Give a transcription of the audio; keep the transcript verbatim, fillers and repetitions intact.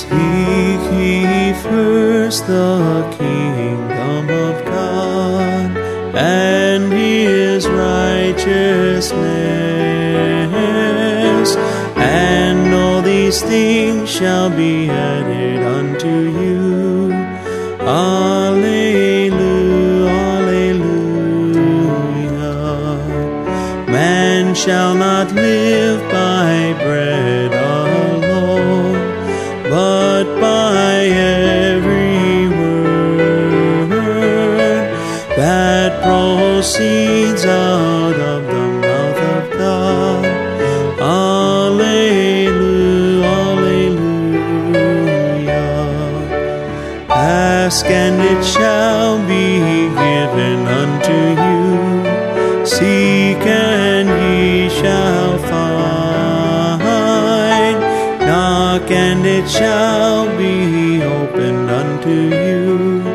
Seek ye first the kingdom of God and His righteousness, and all these things shall be added unto you. Alleluia, alleluia. Man shall not live by bread alone, but by every word that proceeds out of the mouth of God. Alleluia, alleluia. Ask and it shall be given unto you. Seek and ye shall find. Knock and it shall be opened unto you.